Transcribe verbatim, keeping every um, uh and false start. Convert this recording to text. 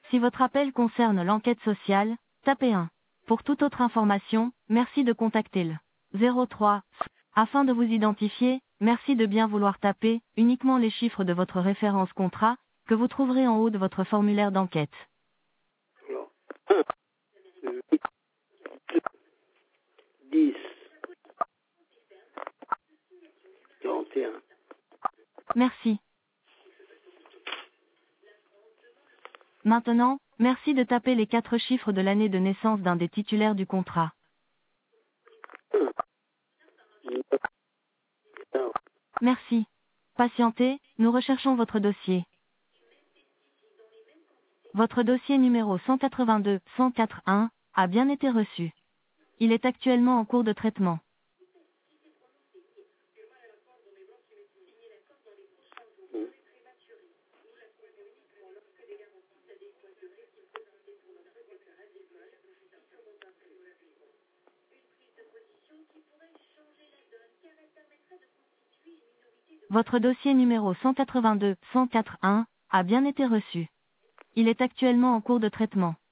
Si votre appel concerne l'enquête sociale, tapez un. Pour toute autre information, merci de contacter le zéro trois. Afin de vous identifier, merci de bien vouloir taper uniquement les chiffres de votre référence contrat, que vous trouverez en haut de votre formulaire d'enquête. Alors, un, huit, deux, dix, quarante et un. Merci. Maintenant, merci de taper les quatre chiffres de l'année de naissance d'un des titulaires du contrat. un, neuf, quinze. Merci. Patientez, nous recherchons votre dossier. Votre dossier numéro cent quatre-vingt-deux cent quatre un a bien été reçu. Il est actuellement en cours de traitement. Hum. Votre dossier numéro cent quatre-vingt-deux cent quatre un a bien été reçu. Il est actuellement en cours de traitement.